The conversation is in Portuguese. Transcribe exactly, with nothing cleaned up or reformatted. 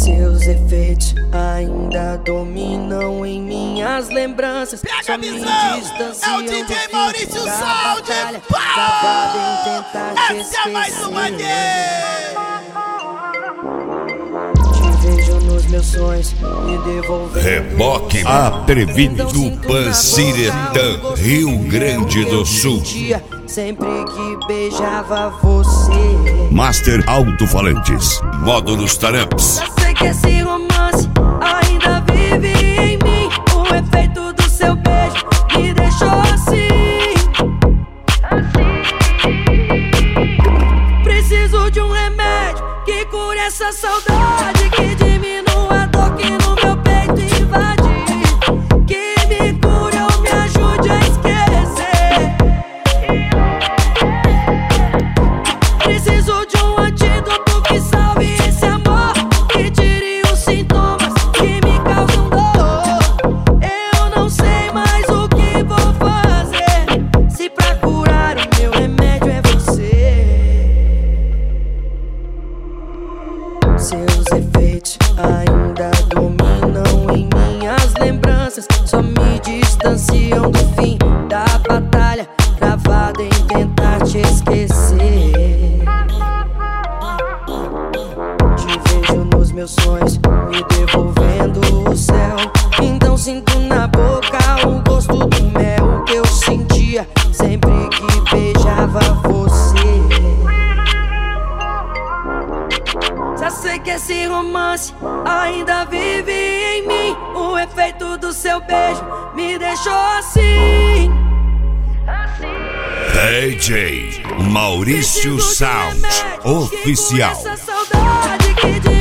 Seus efeitos ainda dominam em minhas lembranças. Pega a visão, é o D J Maurício Sound. Essa é mais uma dele. Te vejo nos meus sonhos, me devolvendo. Reboque atrevido do Panciretã, Rio Grande do Sul. Sempre que beijava você. Master Alto-Falantes, Módulos Taramps. Já sei que esse romance ainda vive em mim. O efeito do seu beijo me deixou assim, assim. Preciso de um remédio que cure essa saudade, que diminua a dor que no meu peito invade, que me cure ou me ajude a esquecer. Preciso de um antídoto que salve esse amor, que tire os sintomas que me causam dor. Eu não sei mais o que vou fazer, se pra curar o meu remédio é você. Seus efeitos ainda dominam em minhas lembranças, só me distanciam do fim da batalha, travado em tentar te esquecer. Te vejo nos meus sonhos, me devolvendo o céu. Então sinto na boca o gosto do mel que eu sentia sempre que beijava você. Já sei que esse romance ainda vive em mim. O efeito do seu beijo me deixou assim, D J Maurício Sound Oficial. Essa saudade que